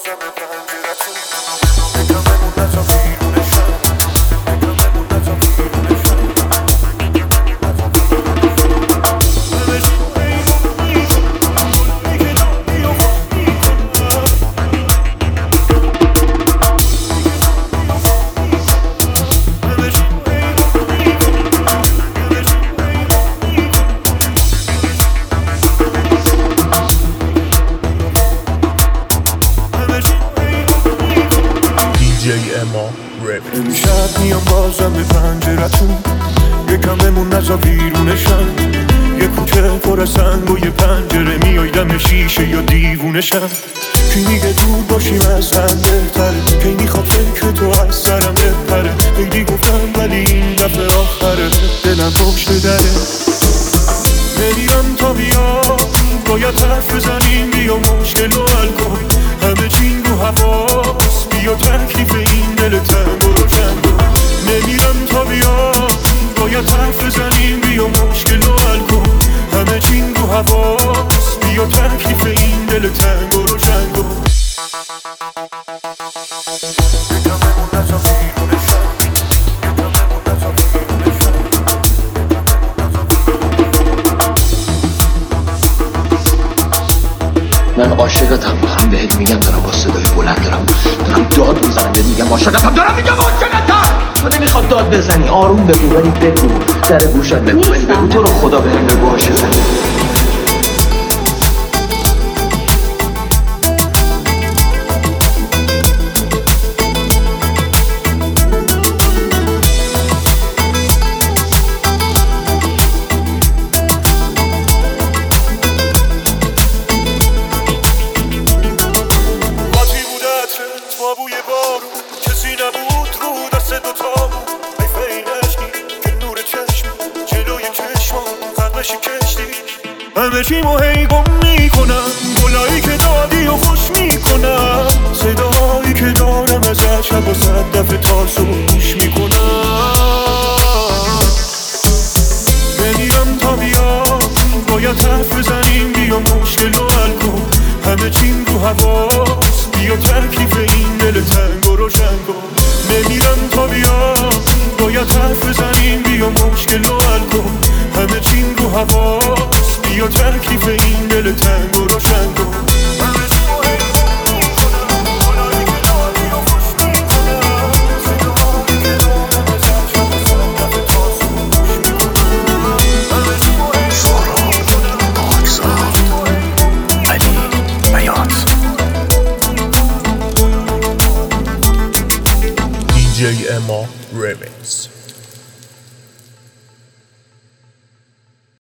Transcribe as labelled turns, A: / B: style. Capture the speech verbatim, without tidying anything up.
A: بازم به پنجرتون یکم بمون نتا بیرون شم یکم بمون نتا بیرون شم همه چی حیوان میکنم گلی که دادی و خوش میکنم همه چی حیوان میکنم همه چی امشب میام بازم به پنجرتون یکم بمون نزا بیرونشم یه کوچه پر از سنگ و یه پنجره میای دم شیشه یا دیوونشم کی میگه دور باشیم از هم بهتره کی میخواد فکر تو از سرم بپره خیلی گفتم ولی این دفعه آخره دلم پشت دره نمیرم تا بیا باید حرف بزنیم بیا مشکل رو حل کن همه چین رو حواس بیا تکلیف این دل تنگ و روشن کن نمیرم تا بیا باید حرف بزنیم بیا مشکل رو حل کن همه چین رو حواس بیا تکلیف این دل تنگ و روشن کن یکم بمون نتا بیرون شم یکم بمون نتا بیرون شم
B: من عاشقتم هم بهت میگم دارم با صدای بلند دارم دارم داد میزنم بهت میگم عاشقتم دارم میگم عاشقتم تو نمیخواد داد بزنی آروم بگو ولی بگو در گوشت بگو ولی بگو تو رو خدا بهم بگو عاشقتم
A: بوی بارون کسی نبود رو دست دوتامون ای فینشکی که نور چشم جلوی چشمان قدمشی کشتی همه چیمو هی گم میکنم گلایی که دادی و خوش میکنم صدایی که دارم ازش شب و صد دفعه تاسو گوش میکنم نمیرم تا بیام باید حرف بزنیم بیا مشکل رو حل کن همه چیم رو حواس بیا تکلیف این دل تنگ و روشن کن نمیرم تا بیام باید حرف بزنیم بیا مشکل رو حل کن همه چیم رو حواس بیا تکلیف این دل تنگ و روشن کن همه چیم رو حیوان میکنم گلایی که دادی و خوش میکنم صدایی که دارم ازم شب و صد دفعه تاسو گوش میکنم همه چیم رو حیوان میکنم
C: پاکزاد علی بیات
D: دی جی اما Remix